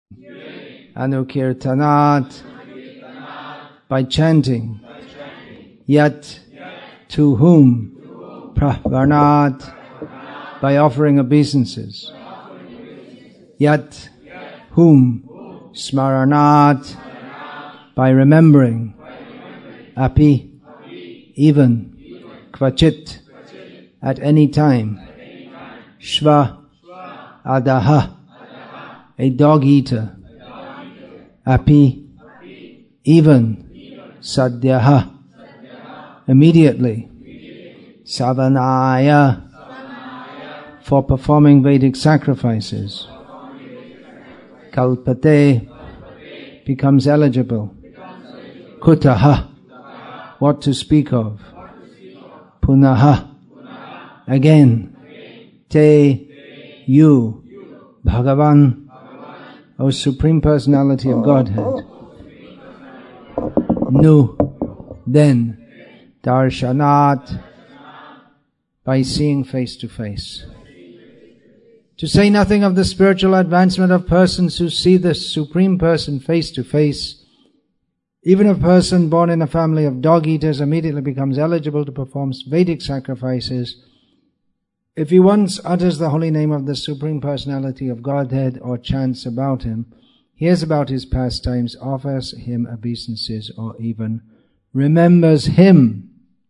Anukirtanat, by chanting. Yat, to whom? Pravarnat, by offering obeisances. Yat, whom? Smaranat, by remembering. Api, even. Kvachit, at any time. Shva, adaha, a dog eater. Api, even. Sadhyaha, immediately. Savanaya, for performing Vedic sacrifices. Kalpate, becomes eligible. Kutaha, what to speak of. Punaha, again. Te, you. Bhagavan, O Supreme Personality of Godhead. Nu, then. Darshanat, by seeing face to face. To say nothing of the spiritual advancement of persons who see the Supreme Person face to face, even a person born in a family of dog eaters immediately becomes eligible to perform Vedic sacrifices if he once utters the holy name of the Supreme Personality of Godhead or chants about him, hears about his pastimes, offers him obeisances, or even remembers him.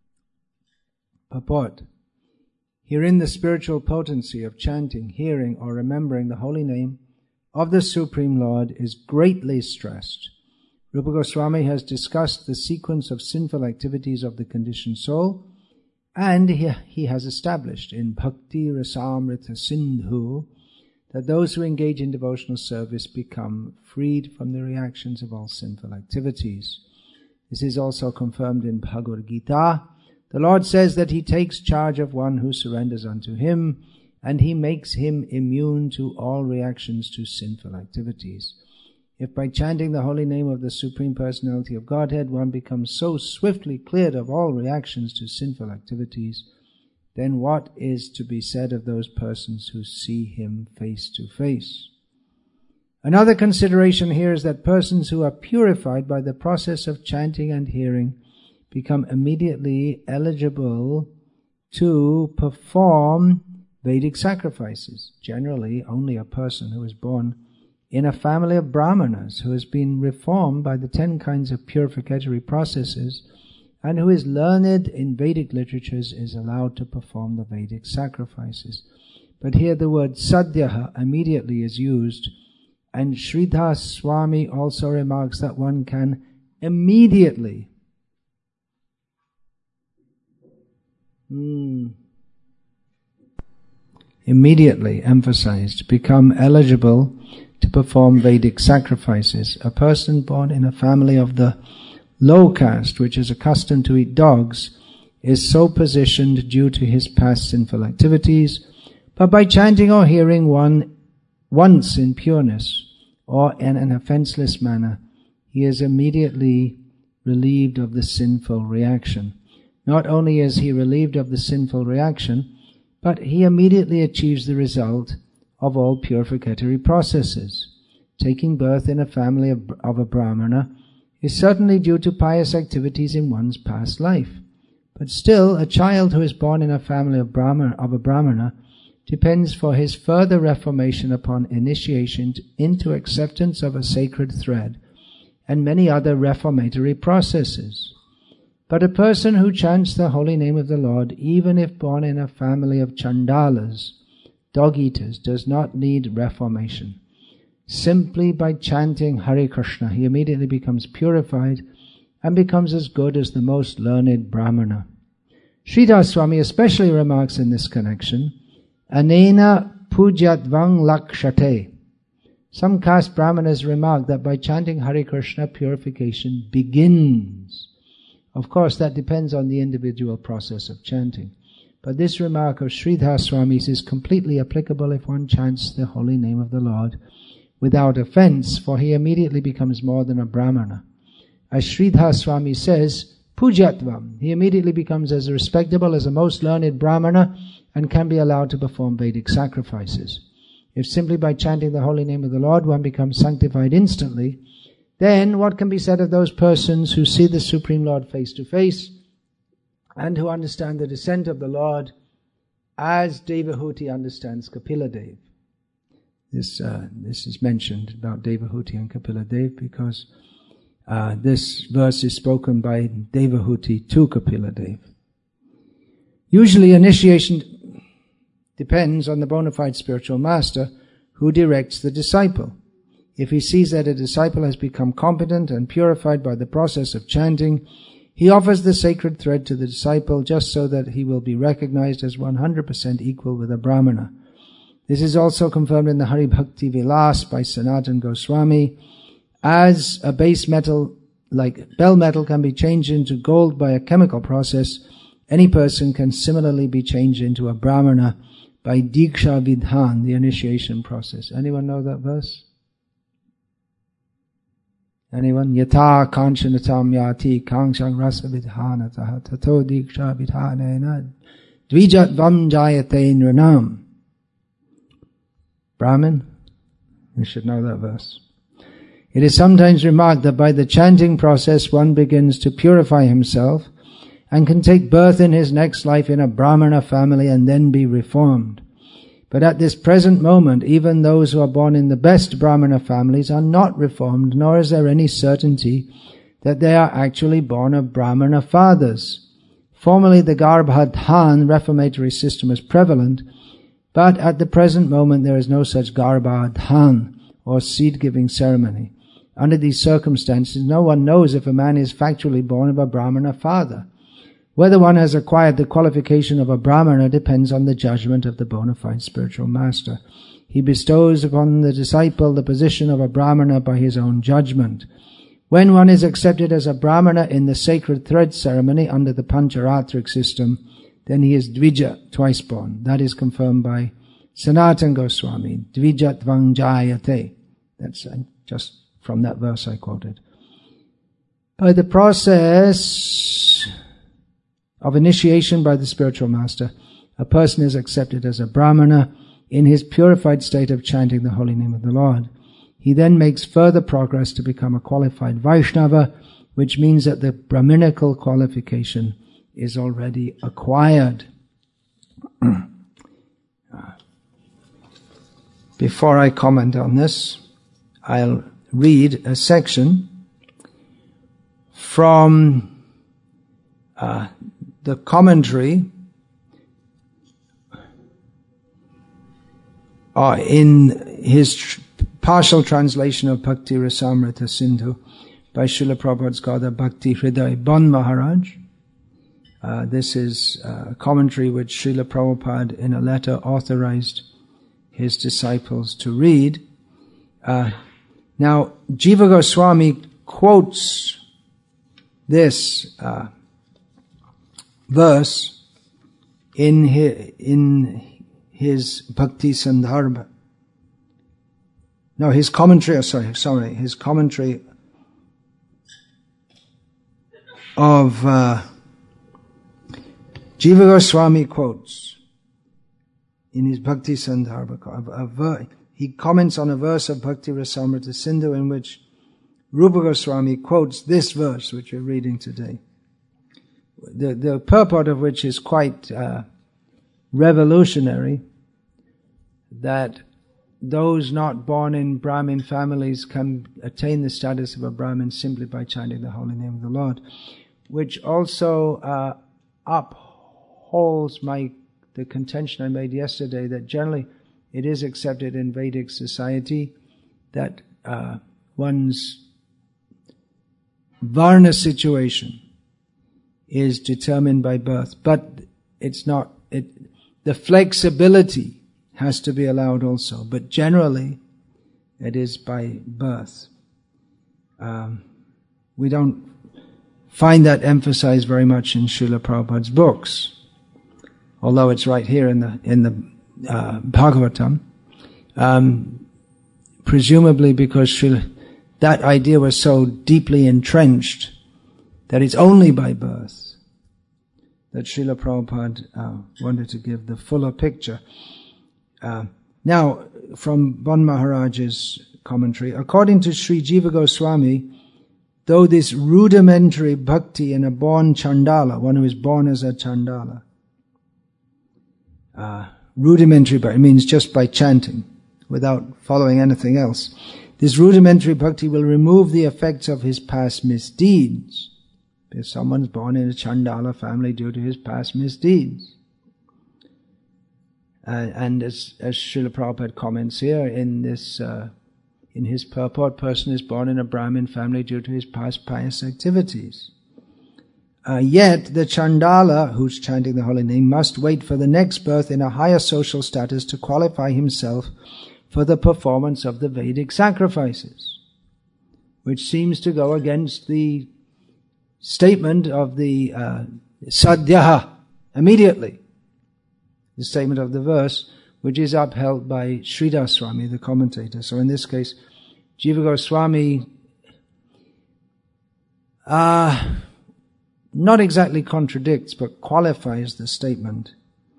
Purport. Herein the spiritual potency of chanting, hearing, or remembering the holy name of the Supreme Lord is greatly stressed. Rupa Goswami has discussed the sequence of sinful activities of the conditioned soul, and he has established in Bhakti Rasamrita Sindhu that those who engage in devotional service become freed from the reactions of all sinful activities. This is also confirmed in Bhagavad Gita. The Lord says that He takes charge of one who surrenders unto Him, and He makes him immune to all reactions to sinful activities. If by chanting the holy name of the Supreme Personality of Godhead one becomes so swiftly cleared of all reactions to sinful activities, then what is to be said of those persons who see Him face to face? Another consideration here is that persons who are purified by the process of chanting and hearing become immediately eligible to perform Vedic sacrifices. Generally, only a person who is born in a family of Brahmanas, who has been reformed by the 10 kinds of purificatory processes, and who is learned in Vedic literatures, is allowed to perform the Vedic sacrifices. But here the word sadhyaha immediately is used, and Sridhar Swami also remarks that one can immediately emphasized, become eligible to perform Vedic sacrifices. A person born in a family of the low caste, which is accustomed to eat dogs, is so positioned due to his past sinful activities, but by chanting or hearing one once in pureness or in an offenseless manner, he is immediately relieved of the sinful reaction. Not only is he relieved of the sinful reaction, but he immediately achieves the result of all purificatory processes. Taking birth in a family of a Brahmana is certainly due to pious activities in one's past life. But still, a child who is born in a family of a Brahmana depends for his further reformation upon initiation into acceptance of a sacred thread and many other reformatory processes. But a person who chants the holy name of the Lord, even if born in a family of Chandalas, dog-eaters, does not need reformation. Simply by chanting Hare Krishna, he immediately becomes purified and becomes as good as the most learned Brahmana. Sridhar Swami especially remarks in this connection, Anena pujatvang lakshate. Some caste Brahmanas remark that by chanting Hare Krishna, purification begins. Of course, that depends on the individual process of chanting. But this remark of Sridhar Swami's is completely applicable if one chants the holy name of the Lord without offense, for he immediately becomes more than a Brahmana. As Sridhar Swami says, Pujatvam, he immediately becomes as respectable as a most learned Brahmana and can be allowed to perform Vedic sacrifices. If simply by chanting the holy name of the Lord one becomes sanctified instantly, then what can be said of those persons who see the Supreme Lord face to face and who understand the descent of the Lord as Devahuti understands Kapila Dev? This is mentioned about Devahuti and Kapila Dev because this verse is spoken by Devahuti to Kapila Dev. Usually initiation depends on the bona fide spiritual master who directs the disciple. If he sees that a disciple has become competent and purified by the process of chanting, he offers the sacred thread to the disciple just so that he will be recognized as 100% equal with a Brahmana. This is also confirmed in the Hari Bhakti Vilas by Sanatana Goswami. As a base metal like bell metal can be changed into gold by a chemical process, any person can similarly be changed into a Brahmana by Diksha Vidhan, the initiation process. Anyone know that verse? Anyone? Yata kanchanatam yati kangshang rasa vidhanataha tato diksha vidhanena dvijat vam jayate nranam. Brahmin? You should know that verse. It is sometimes remarked that by the chanting process one begins to purify himself and can take birth in his next life in a Brahmana family and then be reformed. But at this present moment, even those who are born in the best Brahmana families are not reformed, nor is there any certainty that they are actually born of Brahmana fathers. Formerly the Garbhadhan reformatory system was prevalent, but at the present moment there is no such Garbhadhan or seed-giving ceremony. Under these circumstances, no one knows if a man is factually born of a Brahmana father. Whether one has acquired the qualification of a Brahmana depends on the judgment of the bona fide spiritual master. He bestows upon the disciple the position of a Brahmana by his own judgment. When one is accepted as a Brahmana in the sacred thread ceremony under the Pancharatric system, then he is Dvija, twice born. That is confirmed by Sanatana Goswami, Dvijat Vangjayate. That's just from that verse I quoted. By the process of initiation by the spiritual master, a person is accepted as a Brahmana in his purified state of chanting the holy name of the Lord. He then makes further progress to become a qualified Vaishnava, which means that the Brahminical qualification is already acquired. Before I comment on this, I'll read a section from the commentary in his partial translation of Bhakti Rasamrita Sindhu by Srila Prabhupada's Gada Bhakti Hriday Bon Maharaj. This is a commentary which Srila Prabhupada in a letter authorized his disciples to read. Now, Jiva Goswami quotes this verse in his Bhakti Sandarbha. No, his commentary of Jiva Goswami quotes in his Bhakti Sandarbha. He comments on a verse of Bhakti Rasamrita Sindhu in which Rupa Goswami quotes this verse which we're reading today. The purport of which is quite revolutionary, that those not born in Brahmin families can attain the status of a Brahmin simply by chanting the holy name of the Lord, which also upholds the contention I made yesterday that generally it is accepted in Vedic society that one's Varna situation is determined by birth, but it's not. The flexibility has to be allowed also, but generally it is by birth. We don't find that emphasized very much in Srila Prabhupada's books, although it's right here in the Bhagavatam, presumably because that idea was so deeply entrenched that it's only by birth that Srila Prabhupada wanted to give the fuller picture. Now, from Bon Maharaj's commentary, according to Sri Jiva Goswami, though this rudimentary bhakti in a born Chandala, one who is born as a Chandala, rudimentary bhakti means just by chanting, without following anything else. This rudimentary bhakti will remove the effects of his past misdeeds. If someone's born in a Chandala family due to his past misdeeds. And as Srila Prabhupada comments here in this, in his purport, person is born in a Brahmin family due to his past pious activities. Yet the Chandala, who's chanting the holy name, must wait for the next birth in a higher social status to qualify himself for the performance of the Vedic sacrifices, which seems to go against the statement of the sadhyaha, immediately, the statement of the verse, which is upheld by Sridhar Swami, the commentator. So in this case, Jiva Goswami not exactly contradicts, but qualifies the statement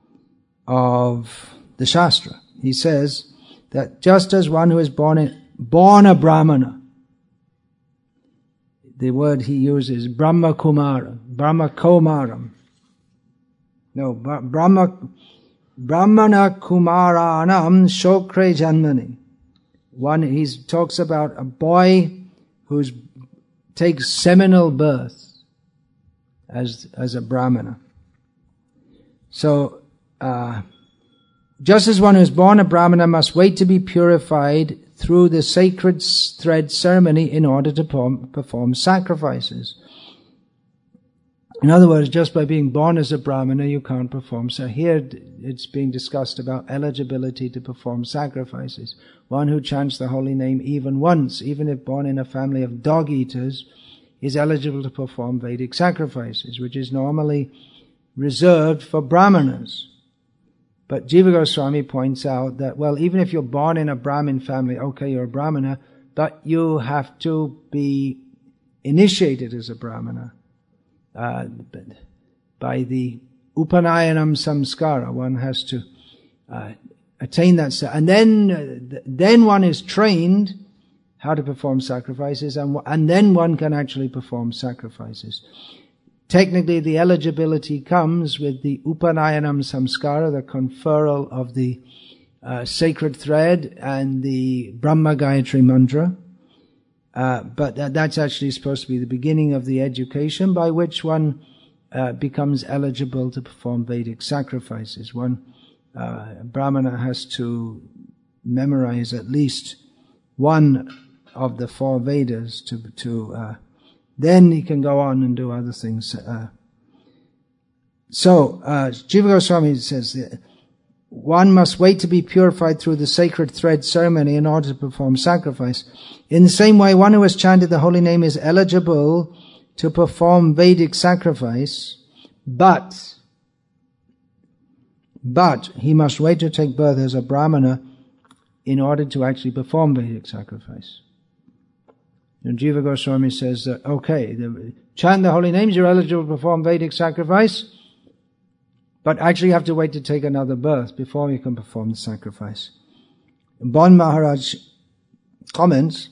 of the Shastra. He says that just as one who is born a Brahmana, the word he uses, Brahma Kumaram. No, Brahmana Kumaranam Shokre Janmani. He talks about a boy who takes seminal birth as a Brahmana. So, just as one who is born a Brahmana must wait to be purified through the sacred thread ceremony in order to perform sacrifices. In other words, just by being born as a Brahmana, you can't perform. So here it's being discussed about eligibility to perform sacrifices. One who chants the holy name even once, even if born in a family of dog eaters, is eligible to perform Vedic sacrifices, which is normally reserved for Brahmanas. But Jiva Goswami points out that, well, even if you're born in a Brahmin family, okay, you're a Brahmana, but you have to be initiated as a Brahmana by the Upanayanam Samskara. One has to attain that, and then one is trained how to perform sacrifices, and then one can actually perform sacrifices. Technically, the eligibility comes with the Upanayanam Samskara, the conferral of the sacred thread and the Brahma Gayatri mantra. But that's actually supposed to be the beginning of the education by which one becomes eligible to perform Vedic sacrifices. Brahmana has to memorize at least one of the 4 Vedas to then he can go on and do other things. So Jiva Goswami says that one must wait to be purified through the sacred thread ceremony in order to perform sacrifice. In the same way, one who has chanted the holy name is eligible to perform Vedic sacrifice, but he must wait to take birth as a Brahmana in order to actually perform Vedic sacrifice. And Jiva Goswami says that, okay, chant the holy names, you're eligible to perform Vedic sacrifice, but actually you have to wait to take another birth before you can perform the sacrifice. Bon Maharaj comments,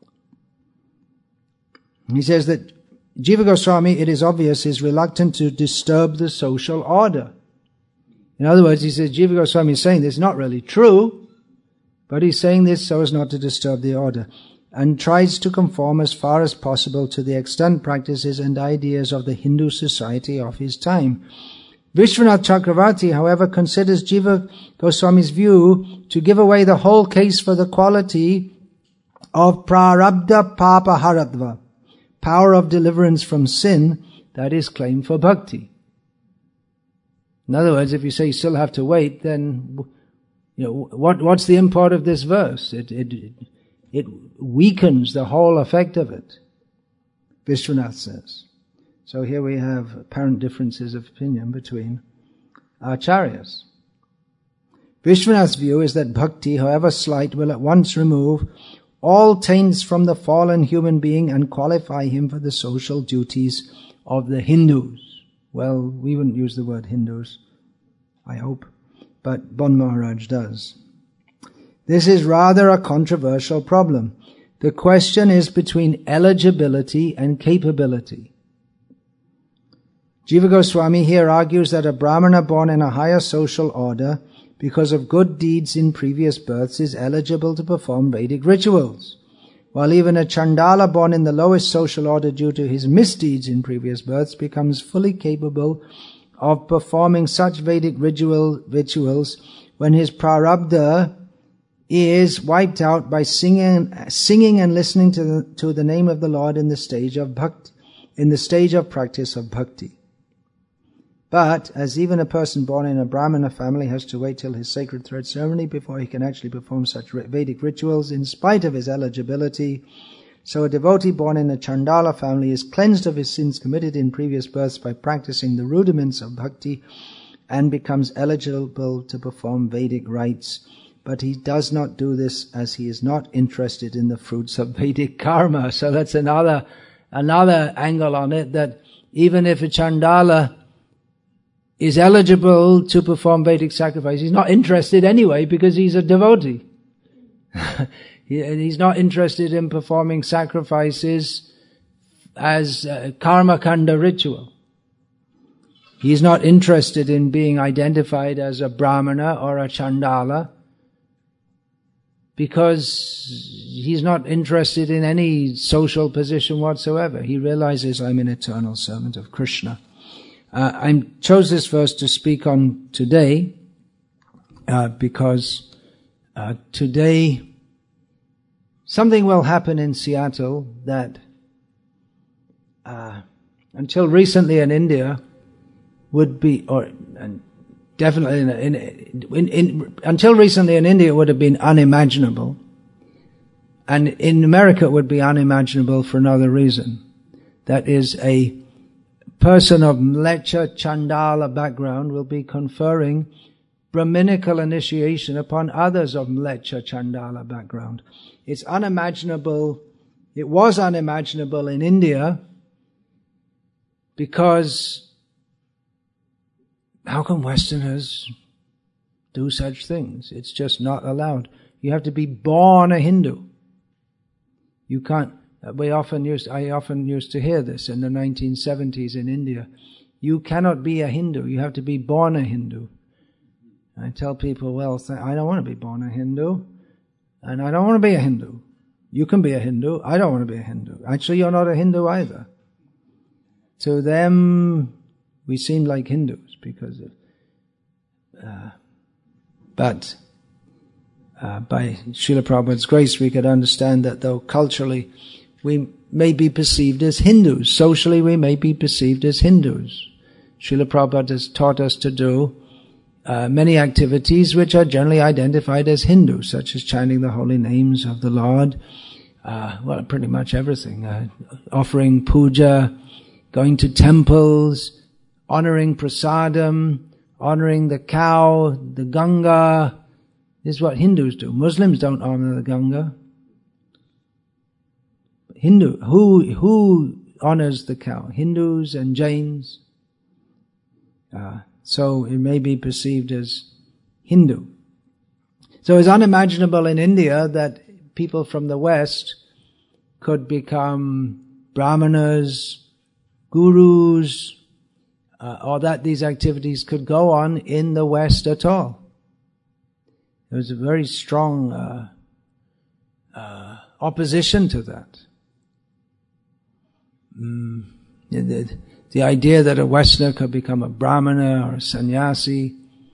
he says that Jiva Goswami, it is obvious, is reluctant to disturb the social order. In other words, he says Jiva Goswami is saying this is not really true, but he's saying this so as not to disturb the order, and tries to conform as far as possible to the extant practices and ideas of the Hindu society of his time. Vishwanath Chakravarti, however, considers Jiva Goswami's view to give away the whole case for the quality of prarabdha papa haratva, power of deliverance from sin, that is claimed for bhakti. In other words, if you say you still have to wait, then what's the import of this verse? It weakens the whole effect of it, Vishwanath says. So here we have apparent differences of opinion between acharyas. Vishwanath's view is that bhakti, however slight, will at once remove all taints from the fallen human being and qualify him for the social duties of the Hindus. Well, we wouldn't use the word Hindus, I hope, but Bon Maharaj does. This is rather a controversial problem. The question is between eligibility and capability. Jiva Goswami here argues that a Brahmana born in a higher social order because of good deeds in previous births is eligible to perform Vedic rituals, while even a Chandala born in the lowest social order due to his misdeeds in previous births becomes fully capable of performing such Vedic rituals when his prarabdha is wiped out by singing and listening to the name of the Lord in the stage of bhakti, in the stage of practice of bhakti. But, as even a person born in a Brahmana family has to wait till his sacred thread ceremony before he can actually perform such Vedic rituals in spite of his eligibility, so a devotee born in a Chandala family is cleansed of his sins committed in previous births by practicing the rudiments of bhakti and becomes eligible to perform Vedic rites. But he does not do this as he is not interested in the fruits of Vedic karma. So that's another angle on it, that even if a Chandala is eligible to perform Vedic sacrifice, he's not interested anyway because he's a devotee. He's not interested in performing sacrifices as a karma kanda ritual. He's not interested in being identified as a Brahmana or a Chandala because he's not interested in any social position whatsoever. He realizes, I'm an eternal servant of Krishna. I chose this verse to speak on today because today something will happen in Seattle that until recently in India would be, and definitely until recently in India would have been unimaginable, and in America it would be unimaginable for another reason. That is, a person of Mleccha Chandala background will be conferring Brahminical initiation upon others of Mleccha Chandala background. It's unimaginable. It was unimaginable in India because how can Westerners do such things? It's just not allowed. You have to be born a Hindu. You can't. I often used to hear this in the 1970s in India. You cannot be a Hindu. You have to be born a Hindu. I tell people, well, I don't want to be born a Hindu, and I don't want to be a Hindu. You can be a Hindu. I don't want to be a Hindu. Actually, you're not a Hindu either. To them, we seem like Hindus because of, but by Srila Prabhupada's grace, we could understand that though culturally we may be perceived as Hindus, socially we may be perceived as Hindus. Srila Prabhupada has taught us to do many activities which are generally identified as Hindu, such as chanting the holy names of the Lord, pretty much everything, offering puja, going to temples, honoring prasadam, honoring the cow, the Ganga. This is what Hindus do. Muslims don't honor the Ganga. Who honors the cow? Hindus and Jains. So it may be perceived as Hindu. So it's unimaginable in India that people from the West could become brahmanas, gurus, or that these activities could go on in the West at all. There was a very strong opposition to that. The idea that a Westerner could become a Brahmana or a sannyasi,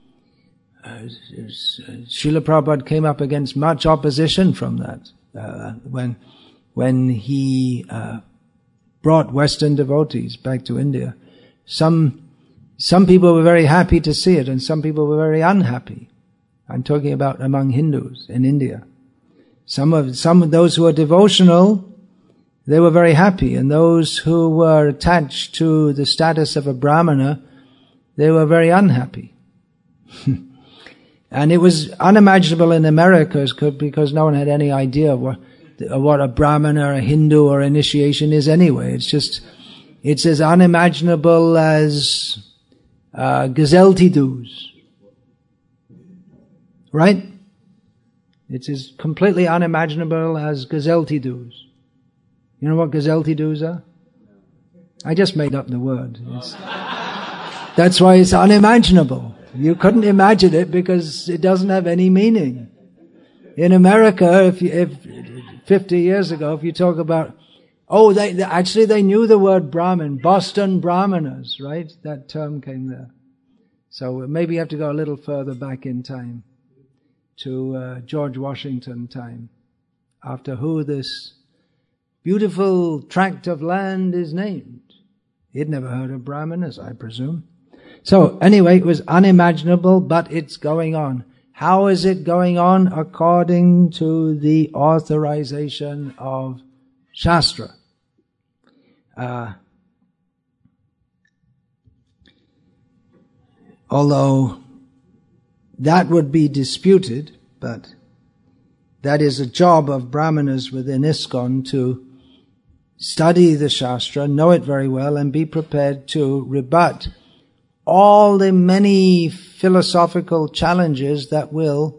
Srila Prabhupada came up against much opposition from that when he brought Western devotees back to India. Some people were very happy to see it, and some people were very unhappy. I'm talking about among Hindus in India. Some of those who were devotional, they were very happy, and those who were attached to the status of a Brahmana, they were very unhappy. And it was unimaginable in America because no one had any idea what a Brahmana, a Hindu, or initiation is anyway. It's as unimaginable as gazelle doos. Right? It's as completely unimaginable as gazelti-doos. You know what gazelti-doos are? I just made up the word. That's why it's unimaginable. You couldn't imagine it because it doesn't have any meaning. In America, if 50 years ago, if you talk about, they knew the word Brahmin, Boston Brahmanas, right? That term came there. So maybe you have to go a little further back in time to George Washington time, after who this beautiful tract of land is named. He'd never heard of Brahmanas, I presume. So anyway, it was unimaginable, but it's going on. How is it going on? According to the authorization of Shastra. Although that would be disputed, but that is a job of Brahmanas within ISKCON to study the Shastra, know it very well, and be prepared to rebut all the many philosophical challenges that will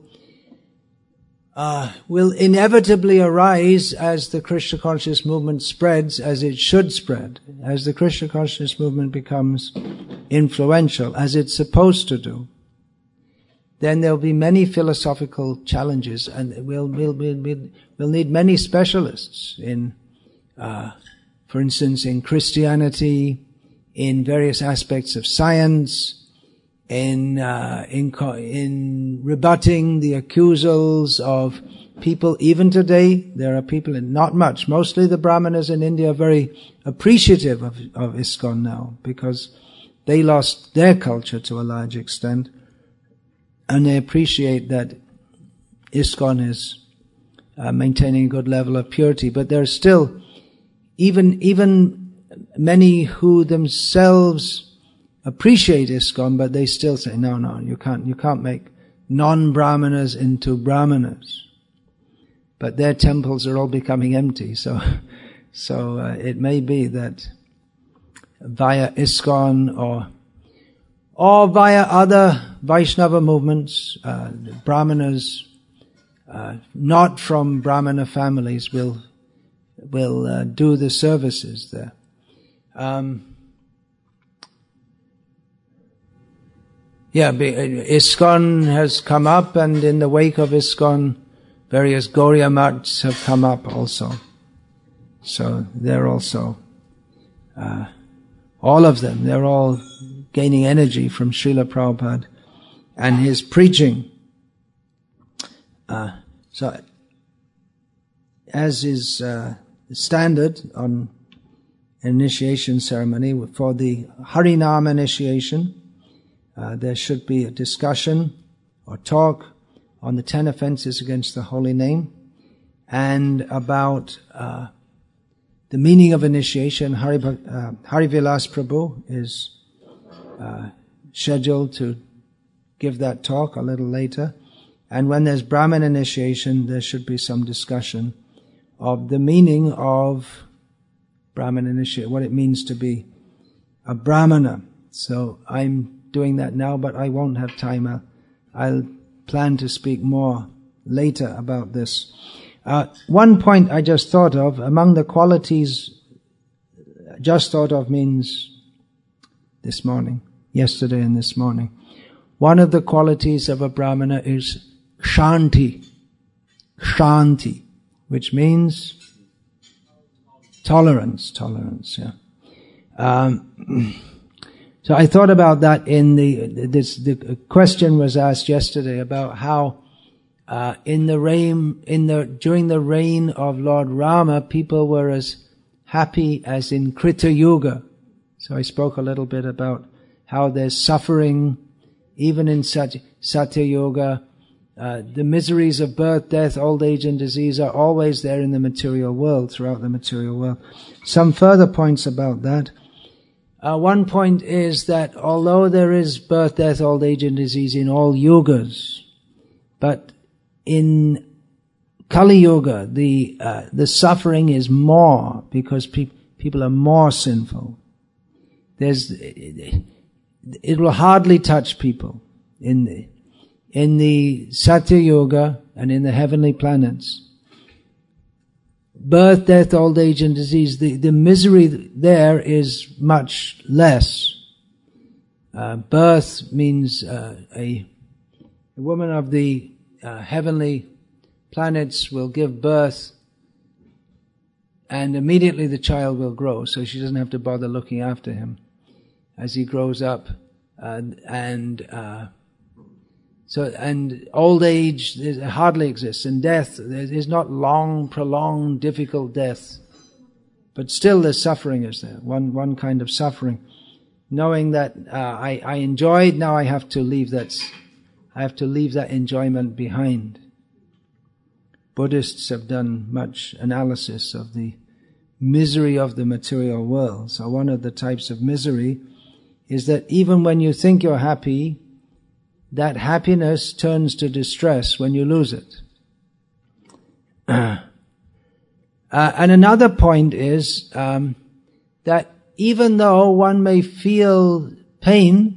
inevitably arise as the Krishna conscious movement spreads, as it should spread, as the Krishna conscious movement becomes influential, as it's supposed to do. Then there'll be many philosophical challenges, and we'll need many specialists in, for instance, in Christianity, in various aspects of science, in rebutting the accusals of people. Even today, there are people, not much, mostly the Brahmanas in India are very appreciative of ISKCON now, because they lost their culture to a large extent, and they appreciate that ISKCON is maintaining a good level of purity. But there are still even many who themselves appreciate ISKCON, but they still say, no, you can't make non-Brahmanas into Brahmanas. But their temples are all becoming empty, so it may be that via ISKCON or via other Vaishnava movements, Brahmanas not from Brahmana families will do the services there. ISKCON has come up, and in the wake of ISKCON, various Gauriya Maths have come up also. So they're also, all of them, they're all gaining energy from Srila Prabhupada and his preaching. So, as is standard on initiation ceremony, for the Harinam initiation, there should be a discussion or talk on the 10 offenses against the holy name, and about the meaning of initiation. Harivilas Prabhu is scheduled to give that talk a little later. And when there's Brahman initiation, there should be some discussion of the meaning of Brahman initiation, what it means to be a Brahmana. So I'm doing that now, but I won't have time. I'll plan to speak more later about this. One point I just thought of, among the qualities, just thought of means this morning, yesterday and this morning. One of the qualities of a Brahmana is Shanti, which means tolerance, yeah. So I thought about that the question was asked yesterday about how during the reign of Lord Rama, people were as happy as in Krita Yuga. So I spoke a little bit about how there's suffering even in Satya Yuga. The miseries of birth, death, old age and disease are always there in the material world, throughout the material world. Some further points about that. One point is that although there is birth, death, old age and disease in all yugas, but in Kali Yuga, the suffering is more because people are more sinful. It will hardly touch people. In the Satya Yuga, and in the heavenly planets. Birth, death, old age and disease, the misery there is much less. Birth means a woman of the heavenly planets will give birth and immediately the child will grow, so she doesn't have to bother looking after him as he grows up. And old age hardly exists, and death is not long, prolonged, difficult death, but still the suffering is there. One kind of suffering, knowing that I enjoyed, now I have to leave that. I have to leave that enjoyment behind. Buddhists have done much analysis of the misery of the material world. So one of the types of misery is that even when you think you're happy, that happiness turns to distress when you lose it. And another point is that even though one may feel pain,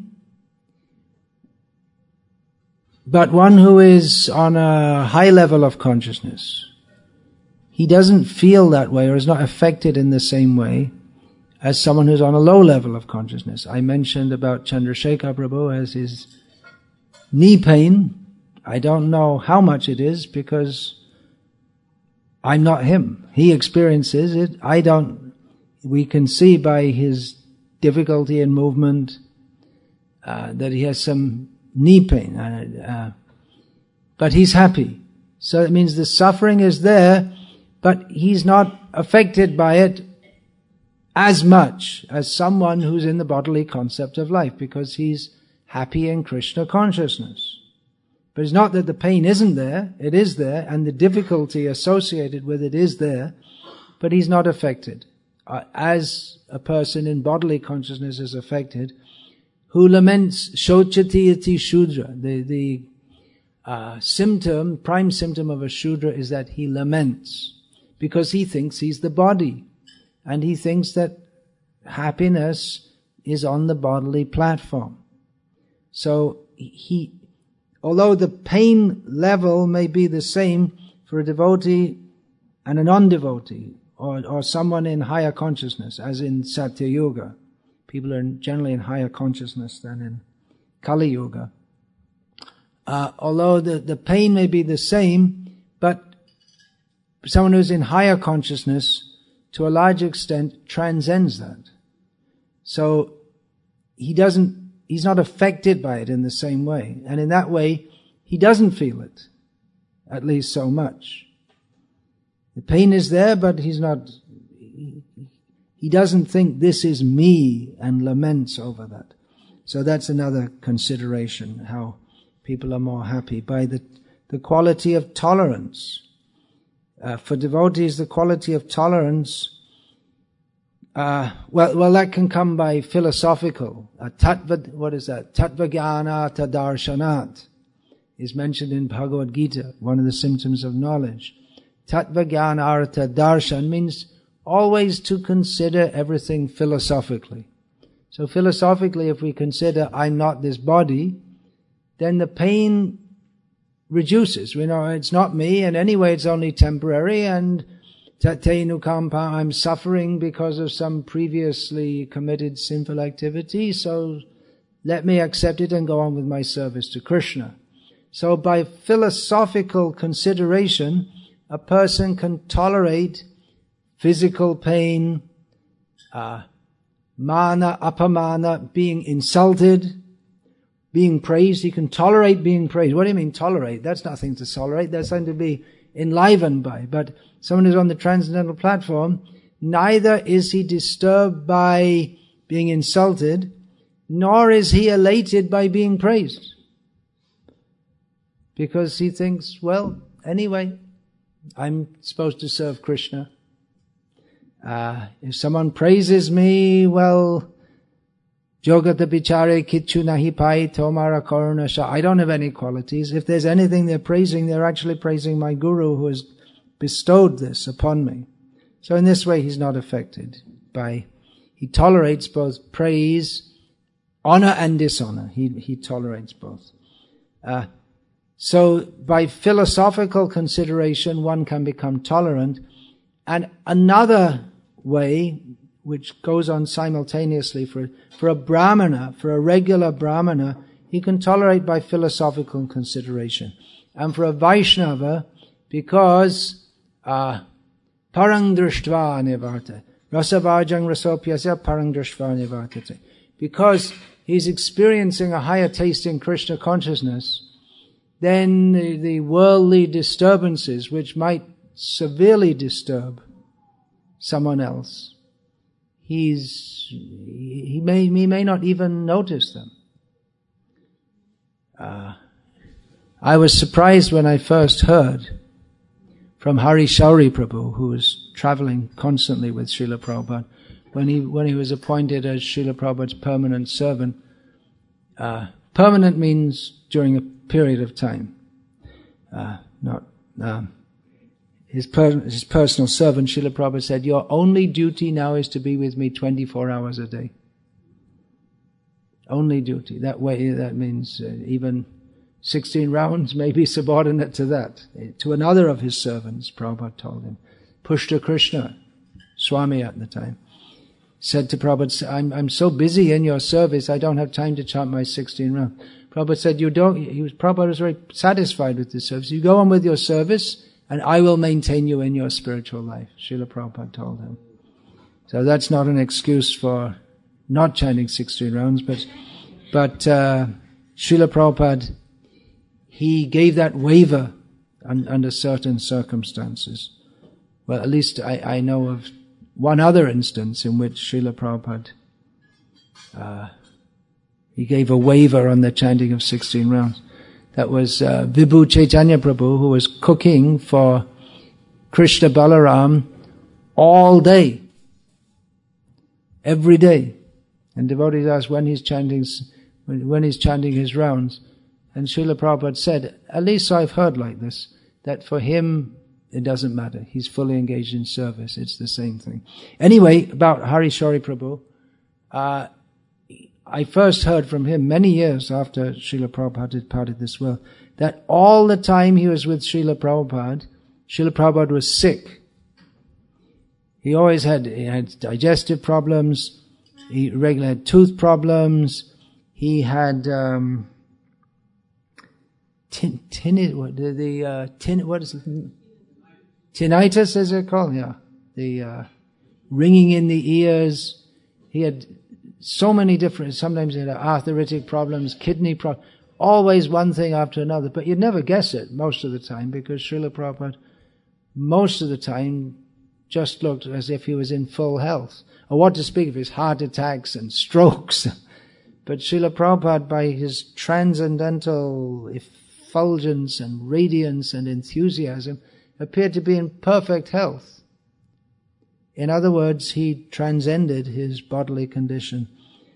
but one who is on a high level of consciousness, he doesn't feel that way or is not affected in the same way as someone who's on a low level of consciousness. I mentioned about Chandrasekhar Prabhu as his knee pain. I don't know how much it is because I'm not him. He experiences it. I don't. We can see by his difficulty in movement that he has some knee pain, but he's happy. So it means the suffering is there, but he's not affected by it as much as someone who's in the bodily concept of life, because he's happy in Krishna consciousness. But it's not that the pain isn't there, it is there, and the difficulty associated with it is there, but he's not affected. As a person in bodily consciousness is affected, who laments shochati iti shudra. The prime symptom of a shudra is that he laments, because he thinks he's the body, and he thinks that happiness is on the bodily platform. So although the pain level may be the same for a devotee and a non-devotee, or someone in higher consciousness, as in Satya Yuga. People are generally in higher consciousness than in Kali Yuga. Although the pain may be the same, but someone who's in higher consciousness, to a large extent, transcends that. So he's not affected by it in the same way. And in that way, he doesn't feel it, at least so much. The pain is there, but he doesn't think this is me and laments over that. So that's another consideration, how people are more happy by the quality of tolerance. For devotees, the quality of tolerance, well, that can come by philosophical. What is that? Tattvajnana tadarsanat is mentioned in Bhagavad Gita, one of the symptoms of knowledge. Tattvajnana artha darshan means always to consider everything philosophically. So philosophically, if we consider I'm not this body, then the pain reduces. We know it's not me, and anyway it's only temporary, and tatenukampa, I'm suffering because of some previously committed sinful activity, so let me accept it and go on with my service to Krishna. So by philosophical consideration, a person can tolerate physical pain, mana, apamana, being insulted, being praised. He can tolerate being praised. What do you mean tolerate? That's nothing to tolerate. That's something to be enlivened by. But someone who's on the transcendental platform, neither is he disturbed by being insulted, nor is he elated by being praised. Because he thinks, well, anyway, I'm supposed to serve Krishna. If someone praises me, well, Jogata bichare kichu nahi pai tomara karuna sha. I don't have any qualities. If there's anything they're praising, they're actually praising my guru who has bestowed this upon me. So in this way, he's not affected he tolerates both praise, honor and dishonor. He tolerates both. So by philosophical consideration, one can become tolerant. And another way, which goes on simultaneously for a brahmana, for a regular brahmana, he can tolerate by philosophical consideration. And for a Vaishnava, because parang drishtva nivartate, rasavajang rasopyasya parang drishtva nivartate. Because he's experiencing a higher taste in Krishna consciousness, then the worldly disturbances which might severely disturb someone else, he may not even notice them. I was surprised when I first heard from Hari Shauri Prabhu, who was traveling constantly with Srila Prabhupada, when he was appointed as Srila Prabhupada's permanent servant. Permanent means during a period of time, his personal servant. Srila Prabhupada said, "Your only duty now is to be with me 24 hours a day." Only duty. That way, that means even 16 rounds may be subordinate to that. To another of his servants, Prabhupada told him, Pushta Krishna, Swami at the time, said to Prabhupada, I'm so busy in your service, I don't have time to chant my 16 rounds. Prabhupada said, Prabhupada was very satisfied with this service. You go on with your service, and I will maintain you in your spiritual life, Srila Prabhupada told him. So that's not an excuse for not chanting 16 rounds, but Srila Prabhupada, he gave that waiver under certain circumstances. Well, at least I know of one other instance in which Srila Prabhupada, he gave a waiver on the chanting of 16 rounds. That was Vibhu Chaitanya Prabhu, who was cooking for Krishna Balaram all day, every day. And devotees asked when he's chanting his rounds. And Srila Prabhupada said, at least I've heard like this, that for him it doesn't matter. He's fully engaged in service. It's the same thing. Anyway, about Hari Shauri Prabhu, I first heard from him many years after Srila Prabhupada had departed this world, that all the time he was with Srila Prabhupada was sick. He always had digestive problems. He regularly had tooth problems. He had tinnitus, as they're called, yeah, the ringing in the ears. He had so many different. Sometimes he had arthritic problems, kidney problems. Always one thing after another, but you'd never guess it most of the time, because Srila Prabhupada most of the time just looked as if he was in full health. Or what to speak of his heart attacks and strokes. But Srila Prabhupada, by his transcendental effulgence and radiance and enthusiasm, appeared to be in perfect health. In other words, he transcended his bodily condition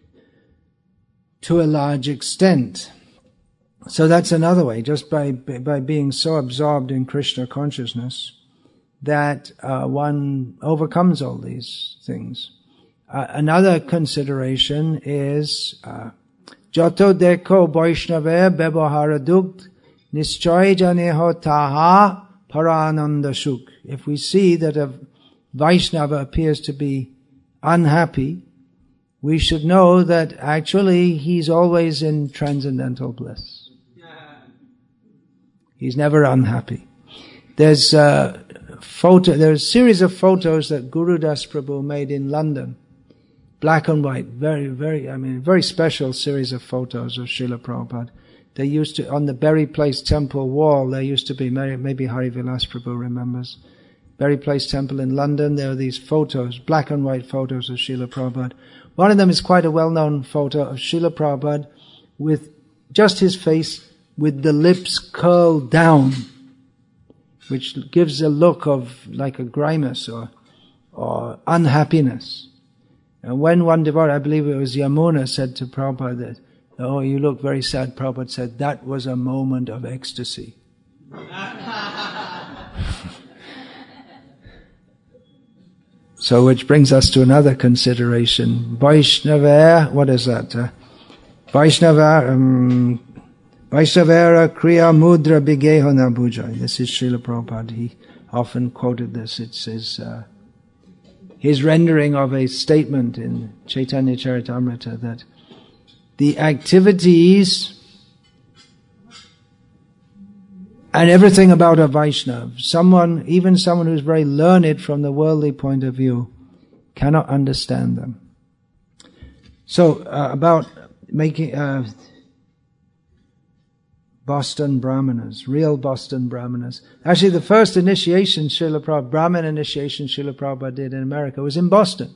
to a large extent. So that's another way, just by being so absorbed in Krishna consciousness, that one overcomes all these things. Another consideration is Joto deko Vaishnava bebahara dukt nischay janeho taha parananda shuk. If we see that a Vaishnava appears to be unhappy, we should know that actually he's always in transcendental bliss. He's never unhappy. There's a series of photos that Guru Das Prabhu made in London. Black and white, very special series of photos of Srila Prabhupada. They used to, on the Berry Place Temple wall, there used to be, maybe Hari Vilas Prabhu remembers, Berry Place Temple in London, there are these photos, black and white photos of Srila Prabhupada. One of them is quite a well-known photo of Srila Prabhupada with just his face with the lips curled down, which gives a look of like a grimace or unhappiness. And when one devotee, I believe it was Yamuna, said to Prabhupada that, "Oh, you look very sad," Prabhupada said, "That was a moment of ecstasy." So which brings us to another consideration. Vaishnava, what is that? Vaishnava Vaishavera Kriya Mudra Bigeho Na Bujai. This is Srila Prabhupada. He often quoted this. It's his rendering of a statement in Chaitanya Charitamrita that the activities and everything about a Vaishnava, even someone who's very learned from the worldly point of view, cannot understand them. So, about making Boston Brahmanas, real Boston Brahmanas. Actually, the first initiation Brahmin initiation Srila Prabhupada did in America was in Boston.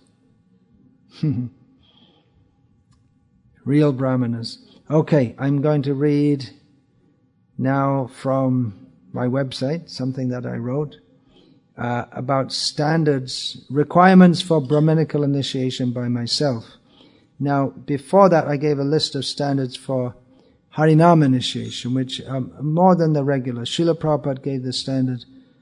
Real Brahmanas. Okay, I'm going to read now from my website, something that I wrote, about standards, requirements for Brahminical initiation by myself. Now, before that, I gave a list of standards for Harinam initiation, which are more than the regular. Srila Prabhupada gave the standard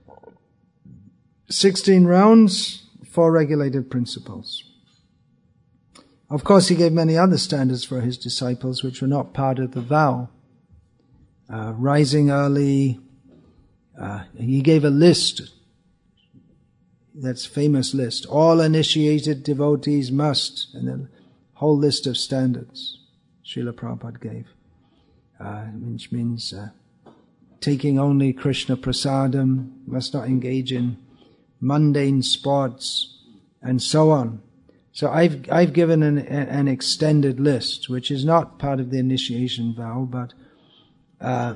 16 rounds, 4 regulated principles. Of course, he gave many other standards for his disciples, which were not part of the vow. Rising early, he gave a list, that's famous list. All initiated devotees must, and a whole list of standards Srila Prabhupada gave. Which means taking only Krishna prasadam, must not engage in mundane sports, and so on. So I've given an extended list, which is not part of the initiation vow, but I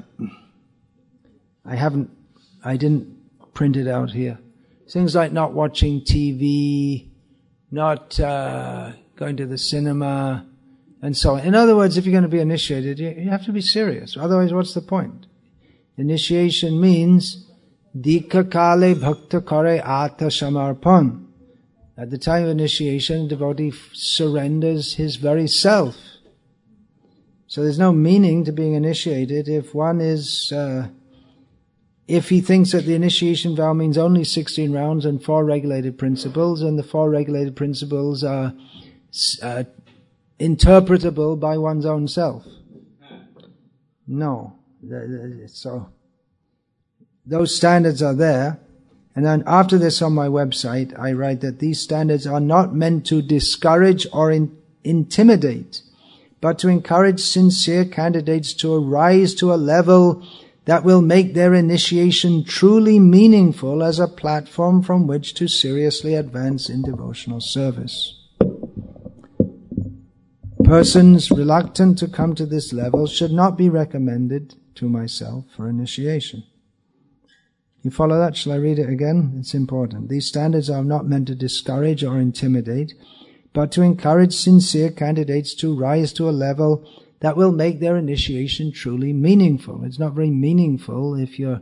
didn't print it out here. Things like not watching TV, not going to the cinema, and so on. In other words, if you're going to be initiated, you have to be serious. Otherwise, what's the point? Initiation means Dikha Kale Bhakta Kare Ata Samarpan. At the time of initiation, the devotee surrenders his very self. So there's no meaning to being initiated if one is, if he thinks that the initiation vow means only 16 rounds and 4 regulated principles, and the 4 regulated principles are interpretable by one's own self. No. So, those standards are there. And then after this on my website, I write that these standards are not meant to discourage or intimidate, but to encourage sincere candidates to rise to a level that will make their initiation truly meaningful as a platform from which to seriously advance in devotional service. Persons reluctant to come to this level should not be recommended to myself for initiation. You follow that? Shall I read it again? It's important. These standards are not meant to discourage or intimidate, but to encourage sincere candidates to rise to a level that will make their initiation truly meaningful. It's not very meaningful if you're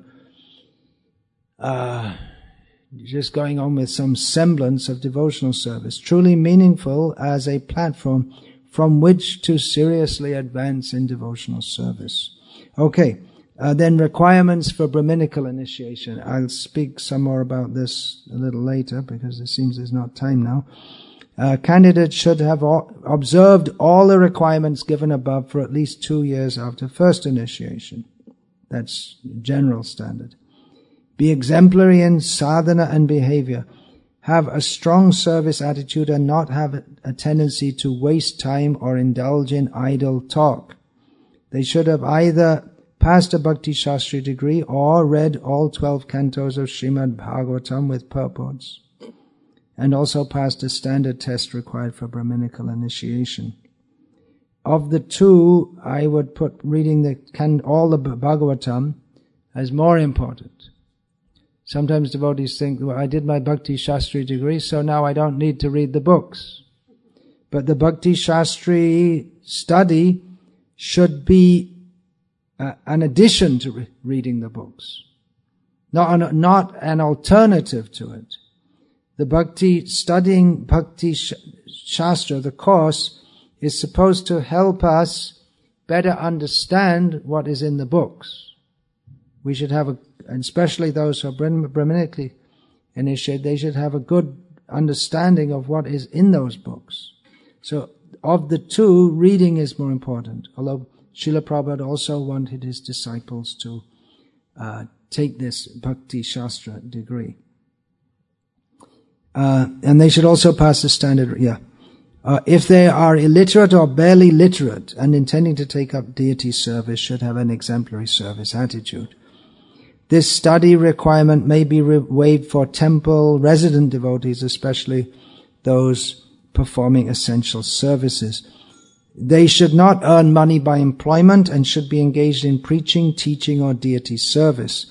just going on with some semblance of devotional service. Truly meaningful as a platform from which to seriously advance in devotional service. Okay, then requirements for Brahminical initiation. I'll speak some more about this a little later because it seems there's not time now. Candidates should have observed all the requirements given above for at least 2 years after first initiation. That's general standard. Be exemplary in sadhana and behavior. Have a strong service attitude and not have a tendency to waste time or indulge in idle talk. They should have either passed a Bhakti Shastri degree or read all 12 cantos of Srimad Bhagavatam with purports, and also passed a standard test required for Brahminical initiation. Of the two, I would put reading all the Bhagavatam as more important. Sometimes devotees think, well, I did my Bhakti Shastri degree, so now I don't need to read the books. But the Bhakti Shastri study should be an addition to reading the books, not an alternative to it. Studying Bhakti Shastra, the course, is supposed to help us better understand what is in the books. We should have and especially those who are Brahminically initiated, they should have a good understanding of what is in those books. So, of the two, reading is more important. Although Srila Prabhupada also wanted his disciples to take this Bhakti Shastra degree. And they should also pass the standard, if they are illiterate or barely literate and intending to take up deity service, should have an exemplary service attitude. This study requirement may be waived for temple resident devotees, especially those performing essential services. They should not earn money by employment and should be engaged in preaching, teaching, or deity service.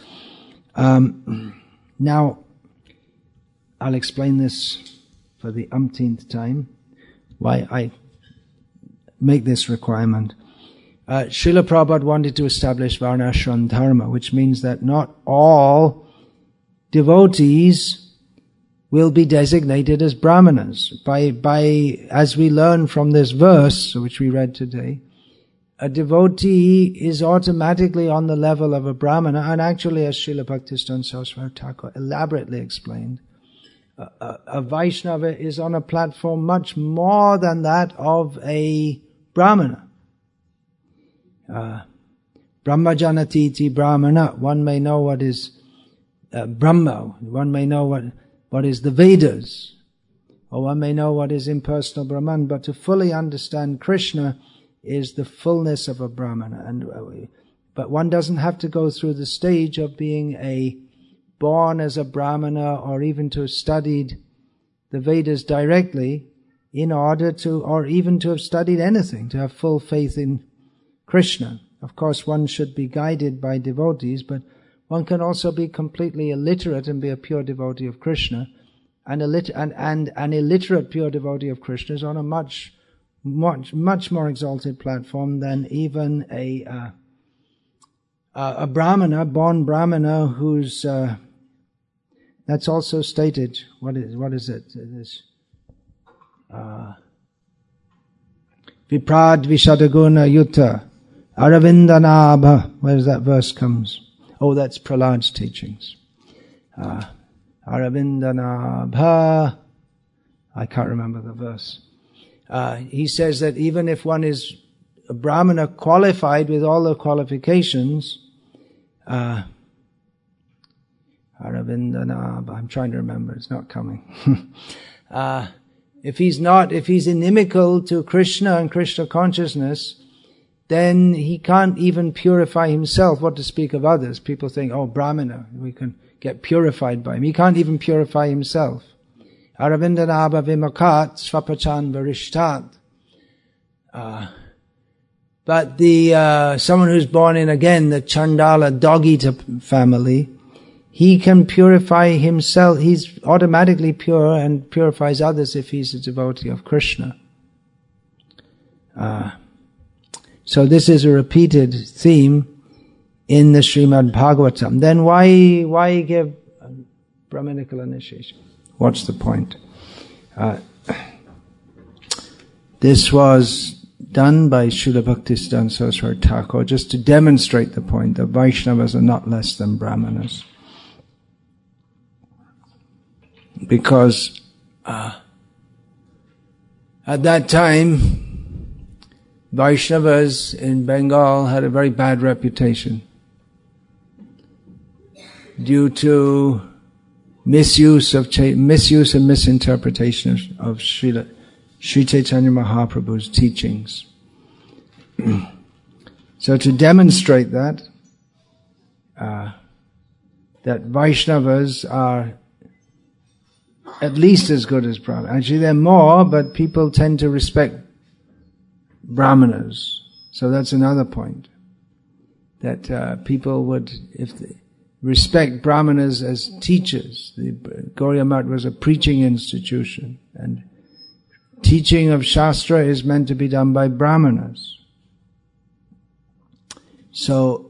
Now, I'll explain this for the umpteenth time, why I make this requirement. Srila Prabhupada wanted to establish Varnashram Dharma, which means that not all devotees will be designated as brahmanas. As we learn from this verse, which we read today, a devotee is automatically on the level of a brahmana, and actually, as Srila Bhaktisiddhanta Saraswati Thakur elaborately explained, a Vaishnava is on a platform much more than that of a brahmana. Brahmajanatiti brahmana, one may know what is Brahma, one may know what is the Vedas, or one may know what is impersonal Brahman, but to fully understand Krishna is the fullness of a brahmana. But one doesn't have to go through the stage of being born as a brahmana or even to have studied the Vedas directly in order to, or even to have studied anything, to have full faith in Krishna. Of course, one should be guided by devotees, but one can also be completely illiterate and be a pure devotee of Krishna. And an illiterate pure devotee of Krishna is on a much more exalted platform than even a brahmana, born brahmana, who's that's also stated. What is it? This Viprad Vishadaguna Yutta Aravindanabha. Where does that verse comes? Oh, that's Prahlad's teachings. Aravindanabha. I can't remember the verse. He says that even if one is a brahmana qualified with all the qualifications, Aravindanabha, I'm trying to remember, it's not coming. If he's inimical to Krishna and Krishna consciousness, then he can't even purify himself, what to speak of others. People think, oh, brahmana, we can get purified by him. He can't even purify himself. Aravindanabha vimakat svapachan varishtat. But someone who's born in, again, the Chandala dog-eater family, he can purify himself. He's automatically pure and purifies others if he's a devotee of Krishna. So this is a repeated theme in the Srimad Bhagavatam. Then why give Brahminical initiation? What's the point? This was done by Srila Bhaktisiddhanta Saraswati Thakur just to demonstrate the point that Vaishnavas are not less than Brahmanas. Because at that time, Vaishnavas in Bengal had a very bad reputation due to misuse and misinterpretation of Sri Chaitanya Mahaprabhu's teachings. So to demonstrate that Vaishnavas are at least as good as Brahmanas. Actually, they're more, but people tend to respect Brahmanas. So that's another point. That people would, if they respect Brahmanas as teachers. The Gauriya Math was a preaching institution, and teaching of Shastra is meant to be done by Brahmanas. So,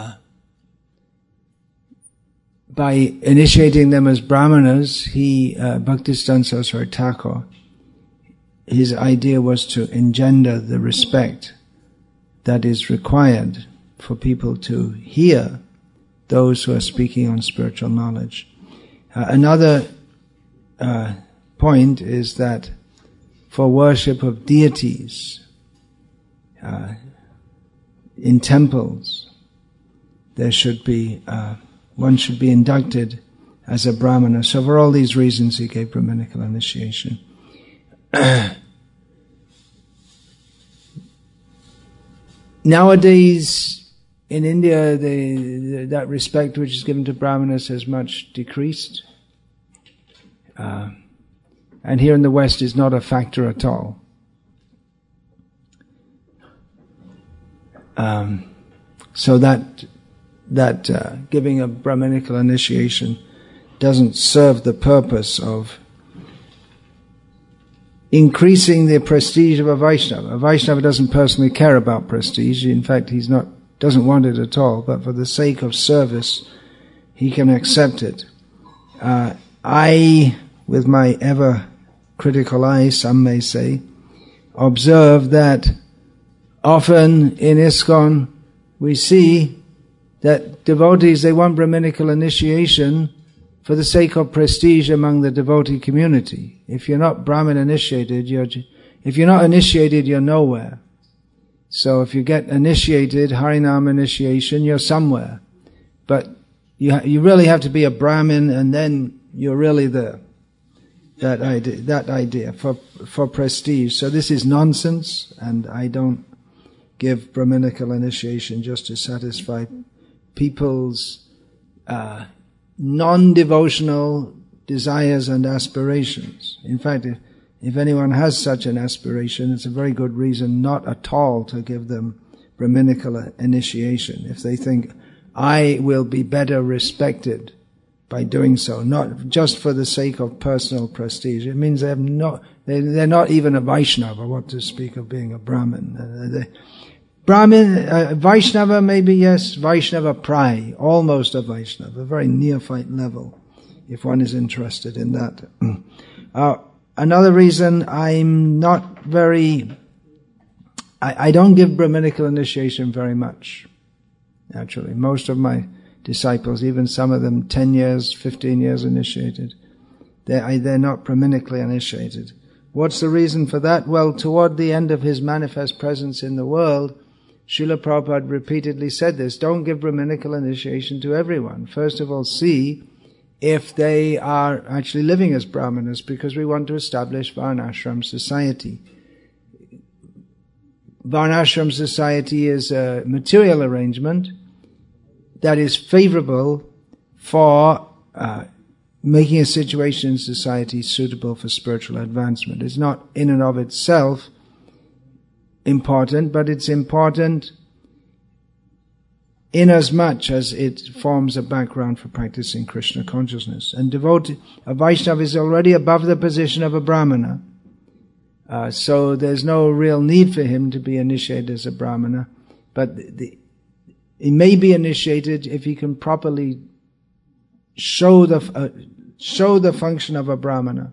by initiating them as Brahmanas, Bhaktisiddhanta Saraswati Thakur, his idea was to engender the respect that is required for people to hear those who are speaking on spiritual knowledge. Another point is that for worship of deities, in temples, there should be, one should be inducted as a brahmana. So for all these reasons he gave Brahminical initiation. Nowadays, in India, that respect which is given to brahmanas has much decreased. And here in the West is not a factor at all. So that giving a Brahminical initiation doesn't serve the purpose of increasing the prestige of a Vaishnava. A Vaishnava doesn't personally care about prestige. In fact, doesn't want it at all. But for the sake of service, he can accept it. I, with my ever critical eye, some may say, observe that often in ISKCON we see that devotees, they want Brahminical initiation for the sake of prestige among the devotee community. If you're not Brahmin initiated, you're nowhere. So if you get initiated, Harinam initiation, you're somewhere. But you really have to be a Brahmin, and then you're really there. That idea for prestige. So this is nonsense, and I don't give Brahminical initiation just to satisfy people's non-devotional desires and aspirations. In fact, if anyone has such an aspiration, it's a very good reason not at all to give them Brahminical initiation. If they think, I will be better respected by doing so, not just for the sake of personal prestige. It means they're not even a Vaishnava, what to speak of being a Brahmin. Vaishnava maybe, yes, Vaishnava Prai, almost a Vaishnava, a very neophyte level, if one is interested in that. Another reason I'm not I don't give Brahminical initiation very much, actually. Most of my disciples, even some of them 10 years, 15 years initiated, they're not Brahminically initiated. What's the reason for that? Well, toward the end of his manifest presence in the world, Srila Prabhupada repeatedly said this: don't give Brahminical initiation to everyone. First of all, see if they are actually living as Brahmanas, because we want to establish Varnashram society. Varnashram society is a material arrangement that is favorable for making a situation in society suitable for spiritual advancement. It's not in and of itself important, but it's important inasmuch as it forms a background for practicing Krishna consciousness. And a Vaishnava is already above the position of a Brahmana, so there's no real need for him to be initiated as a Brahmana, but he may be initiated if he can properly show the function of a Brahmana,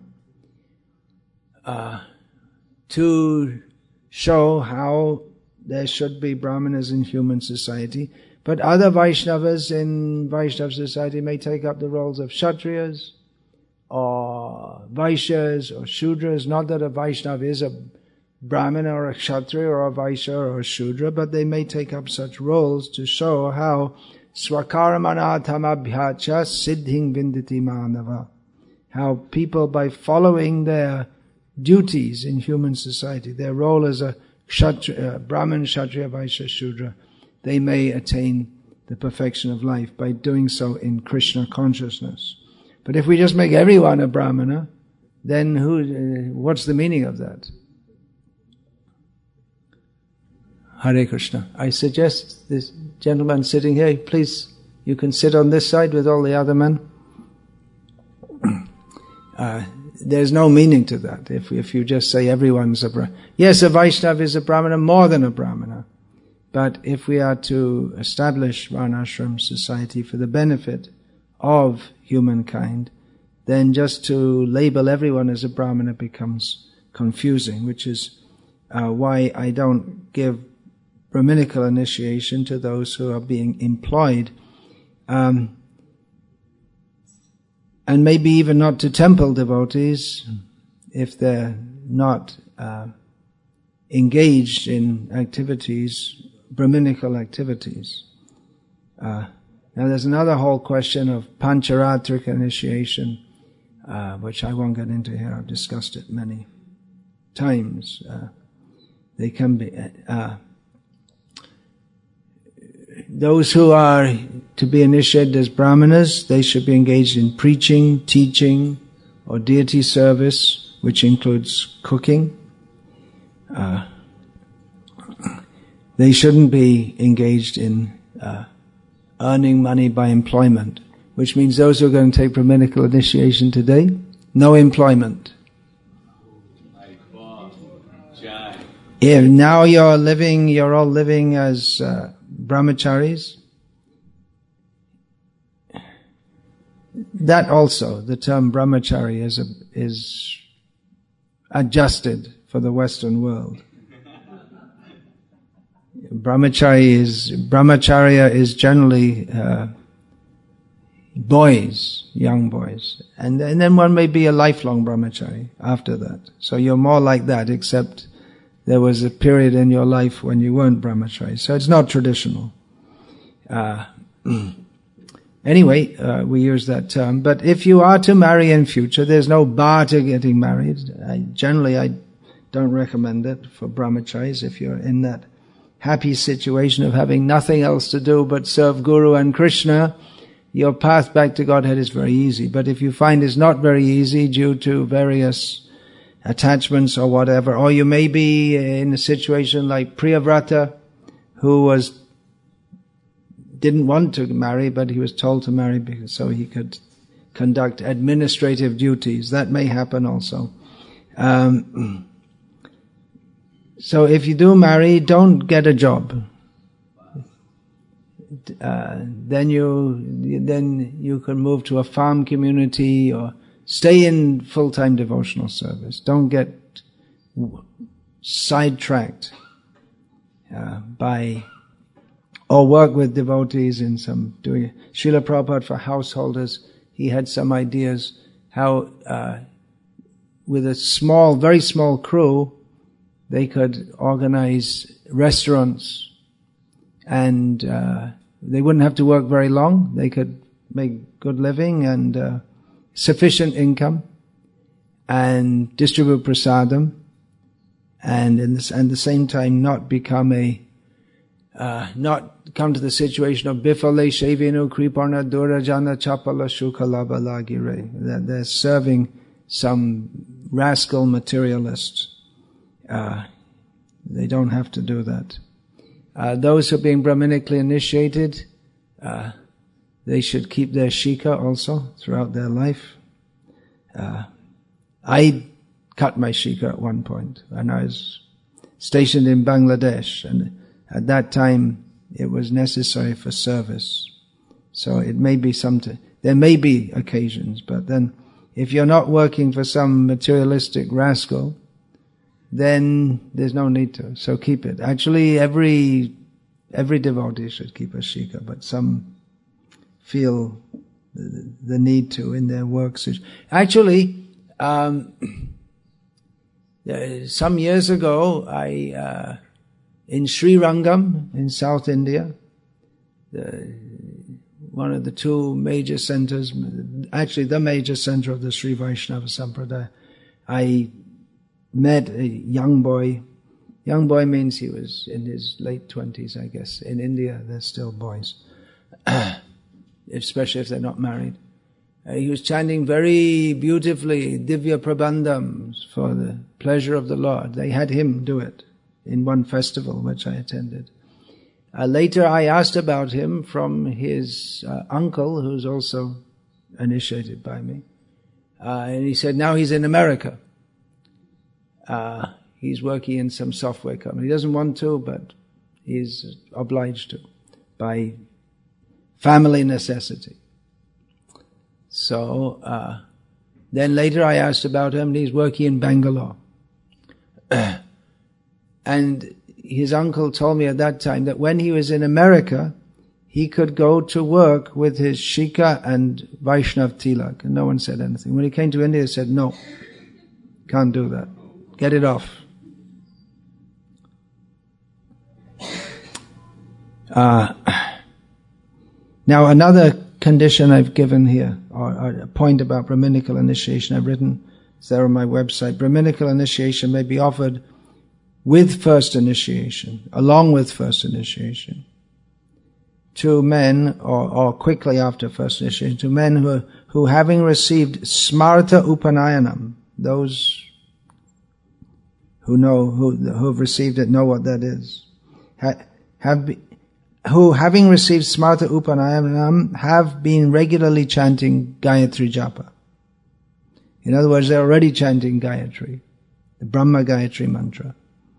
to show how there should be Brahmanas in human society. But other Vaishnavas in Vaishnava society may take up the roles of Kshatriyas or Vaishyas or Shudras. Not that a Vaishnava is a Brahmana or a Kshatriya or a Vaishya or a Shudra, but they may take up such roles to show how Swakaramanatamabhyacha siddhing vindati manava, how people, by following their duties in human society, their role as a Brahman, Kshatriya, Vaishya, Shudra, they may attain the perfection of life by doing so in Krishna consciousness. But if we just make everyone a Brahmana, then what's the meaning of that? Hare Krishna. I suggest this gentleman sitting here, please, you can sit on this side with all the other men. There's no meaning to that if you just say everyone's a Brahmana. Yes, a Vaishnava is a Brahmana, more than a Brahmana. But if we are to establish Varnashram society for the benefit of humankind, then just to label everyone as a Brahmana becomes confusing, which is why I don't give Brahminical initiation to those who are being employed, and maybe even not to temple devotees if they're not engaged in activities Brahminical activities. Now there's another whole question of Pancharatrika initiation, which I won't get into here. I've discussed it many times. They can be those who are to be initiated as brahmanas, they should be engaged in preaching, teaching, or deity service, which includes cooking. They shouldn't be engaged in earning money by employment, which means those who are going to take Brahminical initiation today, no employment. Yeah, now you're all living as brahmacharis. That also, the term brahmachari is adjusted for the Western world. Brahmacharya is generally boys, young boys. And then one may be a lifelong brahmachari after that. So you're more like that, except there was a period in your life when you weren't brahmachari. So it's not traditional. Anyway, we use that term. But if you are to marry in future, there's no bar to getting married. Generally, I don't recommend it for brahmacharis if you're in that happy situation of having nothing else to do but serve Guru and Krishna. Your path back to Godhead is very easy. But if you find it's not very easy due to various attachments or whatever, or you may be in a situation like Priyavrata, who didn't want to marry, but he was told to marry so he could conduct administrative duties. That may happen also. So if you do marry, don't get a job. Then you can move to a farm community or stay in full-time devotional service. Don't get sidetracked or work with devotees in some doing. Srila Prabhupada for householders, he had some ideas how with a very small crew, they could organize restaurants and they wouldn't have to work very long. They could make good living and sufficient income and distribute prasadam and at the same time not come to the situation of bifale shevinu kriparna durajana chapala shukalaba lagire, that they're serving some rascal materialist. They don't have to do that. Those who are being Brahminically initiated, they should keep their shika also throughout their life. I cut my shika at one point when I was stationed in Bangladesh, and at that time it was necessary for service. So it may be there may be occasions, but then if you're not working for some materialistic rascal, then there's no need to. So keep it. Actually, every devotee should keep a shika, but some feel the need to in their works. Actually, some years ago, in Sri Rangam in South India, one of the two major centers, actually the major center of the Sri Vaishnava Sampradaya, I met a young boy. Young boy means he was in his late 20s, I guess. In India, they're still boys, especially if they're not married. He was chanting very beautifully Divya Prabandhams for the pleasure of the Lord. They had him do it in one festival which I attended. Later I asked about him from his uncle, who's also initiated by me. And he said now he's in America. He's working in some software company. He doesn't want to, but he's obliged to by family necessity. So then later I asked about him, and he's working in Bangalore. And his uncle told me at that time that when he was in America, he could go to work with his shika and Vaishnav tilak, and no one said anything. When he came to India, he said, no, can't do that. Get it off. Now another condition I've given here, or a point about Brahminical initiation I've written, it's there on my website. Brahminical initiation may be offered with first initiation, along with first initiation, to men, or quickly after first initiation, to men who having received smarta upanayanam, those who have received it know what that is, who having received smarta upanayanam have been regularly chanting Gayatri Japa. In other words, they're already chanting Gayatri, the Brahma Gayatri mantra,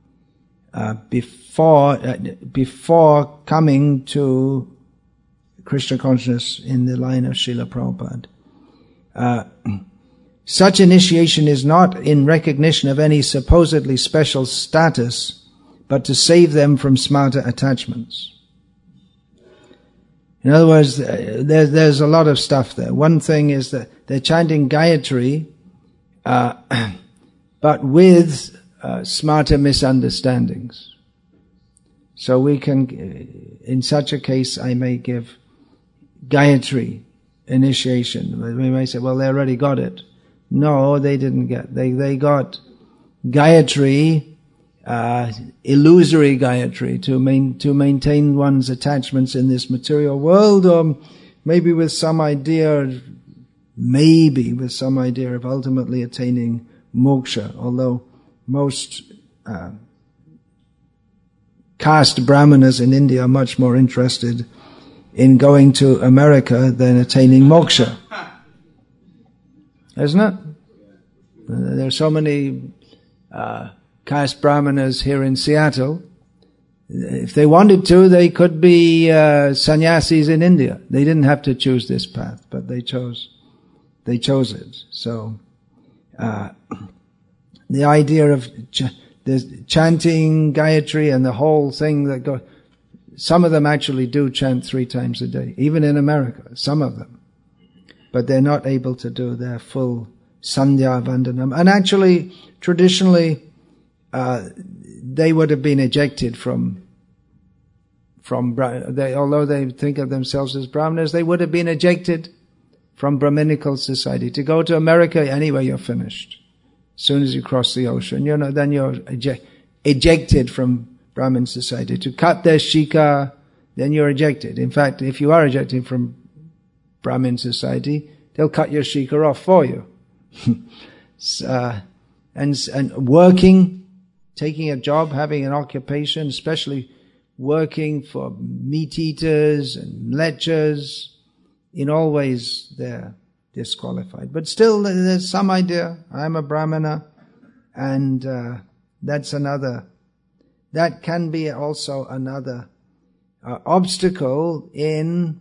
before coming to Krishna consciousness in the line of Srila Prabhupada. Such initiation is not in recognition of any supposedly special status, but to save them from smarta attachments. In other words, there's a lot of stuff there. One thing is that they're chanting Gayatri, but with smarta misunderstandings. So we can, in such a case, I may give Gayatri initiation. We may say, well, they already got it. No, they didn't get. They got Gayatri, illusory Gayatri, to maintain one's attachments in this material world, or maybe with some idea of ultimately attaining moksha, although most caste brahmanas in India are much more interested in going to America than attaining moksha. Isn't it? There are so many caste brahmanas here in Seattle. If they wanted to, they could be sannyasis in India. They didn't have to choose this path, but they chose it. So the idea of chanting Gayatri and the whole thing that goes, some of them actually do chant 3 times a day, even in America, some of them. But they're not able to do their full Sandhya Vandanam. And actually, traditionally, they would have been ejected although they think of themselves as Brahmanas, they would have been ejected from Brahminical society. To go to America, anyway, you're finished. As soon as you cross the ocean, then you're ejected from Brahmin society. To cut their shika, then you're ejected. In fact, if you are ejected from Brahmin society, they'll cut your shika off for you. And working, taking a job, having an occupation, especially working for meat eaters and lechers, in all ways they're disqualified. But still there's some idea, I'm a Brahmana, and that can be also another obstacle in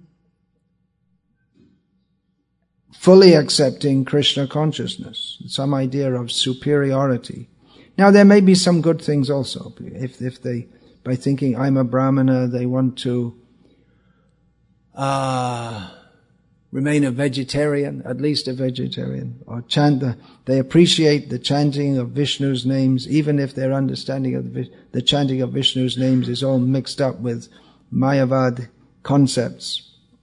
fully accepting Krishna consciousness, some idea of superiority. Now there may be some good things also. If they, by thinking I'm a Brahmana, they want to remain a vegetarian, at least a vegetarian, or they appreciate the chanting of Vishnu's names, even if their understanding of the chanting of Vishnu's names is all mixed up with Mayavad concepts.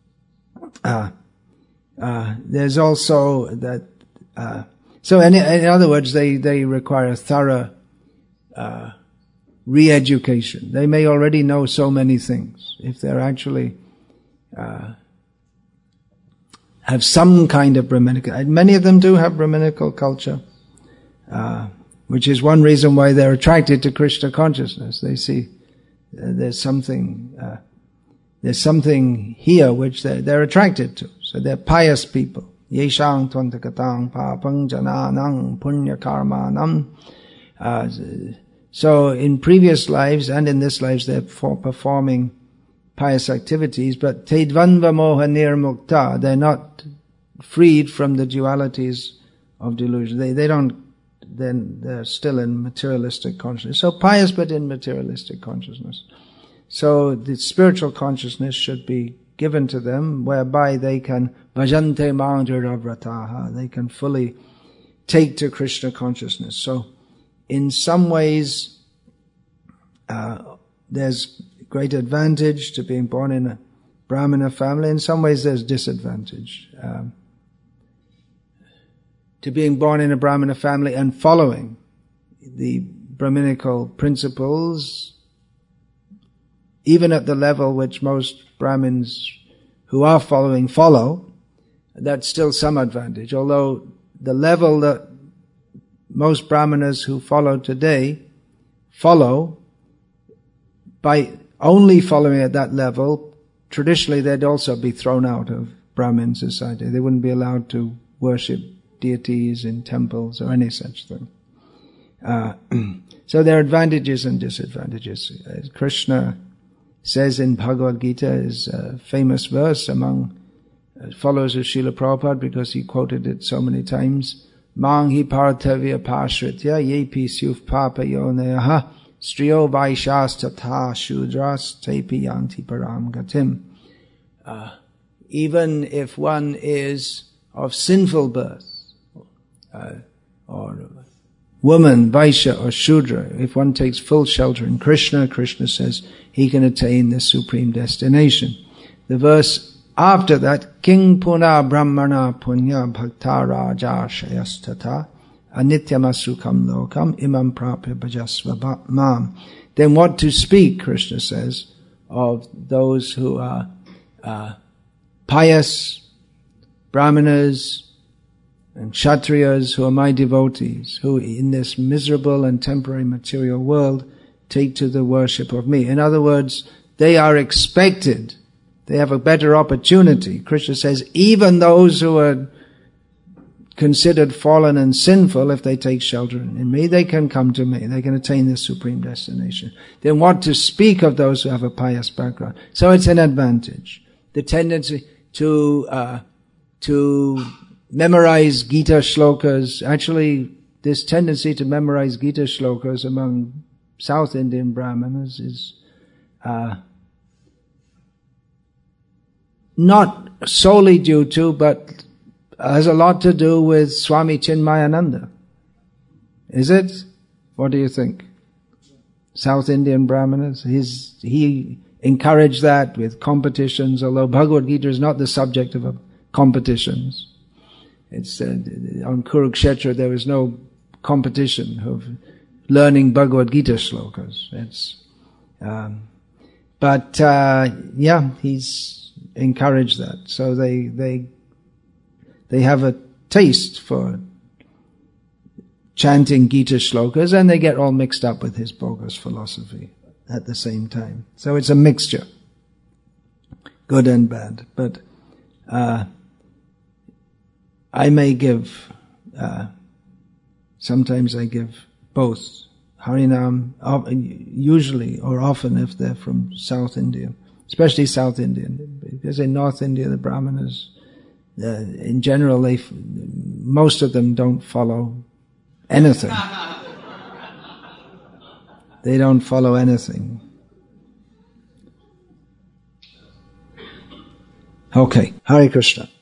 There's also that, so in other words, they require a thorough re-education. They may already know so many things. If they're actually have some kind of Brahminical, many of them do have Brahminical culture, which is one reason why they're attracted to Krishna consciousness. They see there's something here which they're attracted to. So they're pious people. Yeshang tvantakatang papang jananang punya karmanam. So in previous lives and in this lives they're performing pious activities, but tedvanva moha nirmukta, they're not freed from the dualities of delusion. They're still in materialistic consciousness. So pious but in materialistic consciousness. So the spiritual consciousness should be given to them, whereby they can bhajante manjaravrataha, they can fully take to Krishna consciousness. So in some ways, there's great advantage to being born in a Brahmana family. In some ways there's disadvantage. To being born in a Brahmana family and following the Brahminical principles, even at the level which most Brahmins who are following follow, that's still some advantage. Although the level that most Brahmanas who follow today follow, by only following at that level, traditionally they'd also be thrown out of Brahmin society. They wouldn't be allowed to worship deities in temples or any such thing. So there are advantages and disadvantages. Krishna says in Bhagavad Gita, is a famous verse among followers of Srila Prabhupada because he quoted it so many times. Mang hi parthavya pashritya yepi syuf papa yoneyaha striyo vaishas tatha shudras tepi yanti param gatim. Even if one is of sinful birth, or woman, Vaishya or Shudra, if one takes full shelter in Krishna, Krishna says he can attain the supreme destination. The verse after that, King Puna Brahmana Punya Bhakta Raja Shayastata Anityamasukam Lokam Imam Prapya Bhajasva Mam. Then what to speak, Krishna says, of those who are pious, Brahmanas, and Kshatriyas who are my devotees, who in this miserable and temporary material world take to the worship of me. In other words, they are expected, they have a better opportunity. Krishna says, even those who are considered fallen and sinful, if they take shelter in me, they can come to me, they can attain the supreme destination. Then what to speak of those who have a pious background? So it's an advantage. The tendency to memorize Gita shlokas. Actually, this tendency to memorize Gita shlokas among South Indian Brahmanas is not solely due to, but has a lot to do with Swami Chinmayananda. Is it? What do you think? South Indian Brahmanas? He encouraged that with competitions, although Bhagavad Gita is not the subject of competitions. It's on Kurukshetra there was no competition of learning Bhagavad Gita shlokas. He's encouraged that. So they have a taste for chanting Gita shlokas, and they get all mixed up with his bogus philosophy at the same time. So it's a mixture, good and bad. But I may give, sometimes I give both Harinam, usually or often if they're from South India, especially South Indian, because in North India the Brahmanas, in general, most of them don't follow anything. They don't follow anything. Okay, Hare Krishna.